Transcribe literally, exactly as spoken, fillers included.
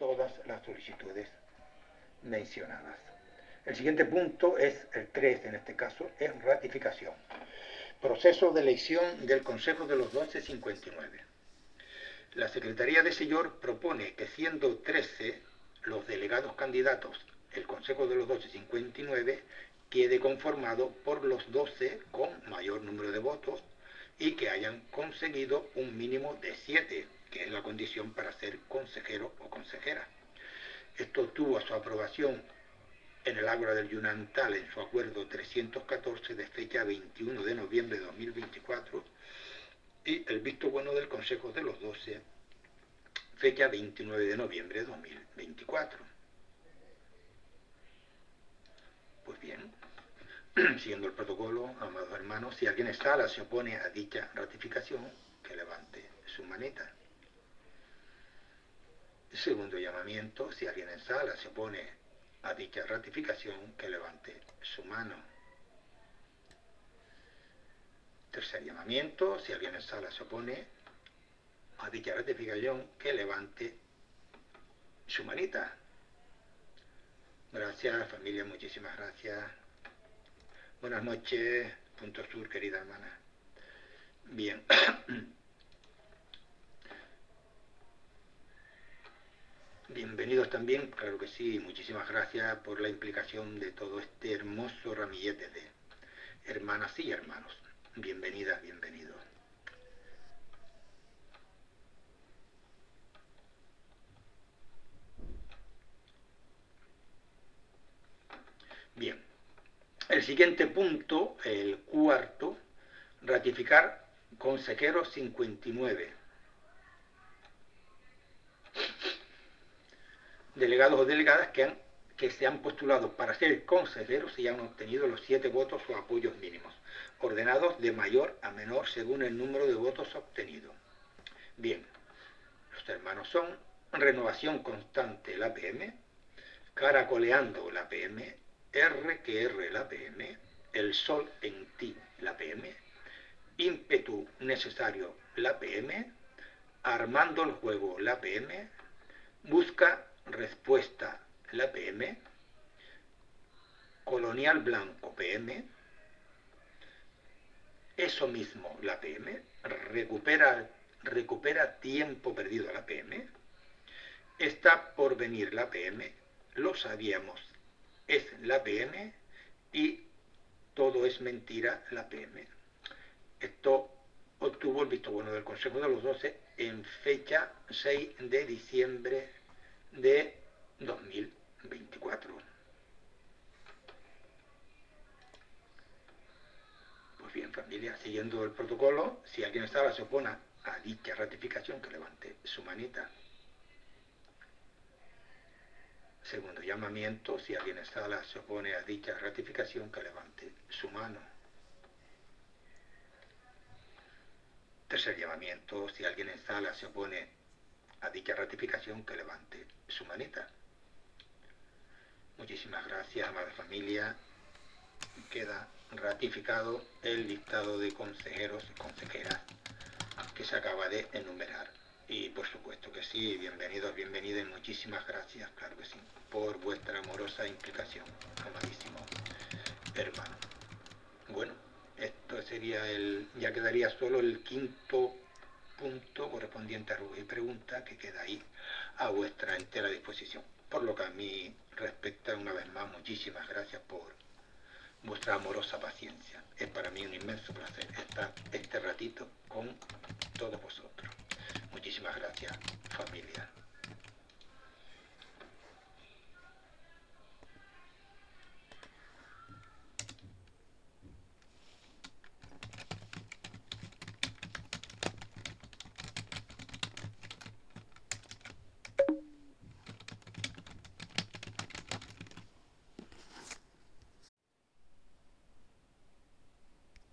todas las solicitudes mencionadas. El siguiente punto es el tres, en este caso, es ratificación. Proceso de elección del Consejo de los doce cincuenta y nueve. La Secretaría de Sellor propone que, siendo trece los delegados candidatos, el Consejo de los doce cincuenta y nueve quede conformado por los doce con mayor número de votos y que hayan conseguido un mínimo de siete, que es la condición para ser consejero o consejera. Esto tuvo su aprobación en el Ágora del Yunantal en su acuerdo trescientos catorce de fecha veintiuno de noviembre de dos mil veinticuatro y el visto bueno del Consejo de los doce, fecha veintinueve de noviembre de dos mil veinticuatro. Pues bien, siguiendo el protocolo, amados hermanos, si alguien en sala se opone a dicha ratificación, que levante su manita. Segundo llamamiento, si alguien en sala se opone a dicha ratificación, que levante su mano. Tercer llamamiento, si alguien en sala se opone a dicha ratificación, que levante su manita. Gracias, familia, muchísimas gracias. Buenas noches, Punto Sur, querida hermana. Bien. Bienvenidos también, claro que sí, muchísimas gracias por la implicación de todo este hermoso ramillete de hermanas y hermanos. Bienvenidas, bienvenidos. Bien, el siguiente punto, el cuarto, ratificar consejeros cincuenta y nueve. Delegados o delegadas que, han, que se han postulado para ser consejeros y han obtenido los siete votos o apoyos mínimos, ordenados de mayor a menor según el número de votos obtenidos. Bien, los hermanos son Renovación Constante, la P M, Caracoleando, la P M, R que R, la P M, El Sol en Ti, la P M, Ímpetu Necesario, la P M, Armando el Juego, la P M, Busca Respuesta, la P M, Colonial Blanco, P M, Eso Mismo, la P M, Recupera, recupera Tiempo Perdido, la P M, Está por Venir, la P M, Lo Sabíamos, es la P M y Todo es Mentira, la P M. Esto obtuvo el visto bueno del Consejo de los doce en fecha seis de diciembre de dos mil veinticuatro. Pues bien, familia, siguiendo el protocolo, si alguien en sala se opone a dicha ratificación, que levante su manita. Segundo llamamiento, si alguien en sala se opone a dicha ratificación, que levante su mano. Tercer llamamiento, si alguien en sala se opone a dicha ratificación, que levante su manita. Muchísimas gracias, amada familia. Queda ratificado el listado de consejeros y consejeras que se acaba de enumerar. Y por supuesto que sí, bienvenidos, bienvenidas y muchísimas gracias, claro que sí, por vuestra amorosa implicación, amadísimo hermano. Bueno, esto sería el, ya quedaría solo el quinto punto correspondiente a ruegos y preguntas, que queda ahí a vuestra entera disposición. Por lo que a mí respecta, una vez más, muchísimas gracias por vuestra amorosa paciencia. Es para mí un inmenso placer estar este ratito con todos vosotros. Muchísimas gracias, familia.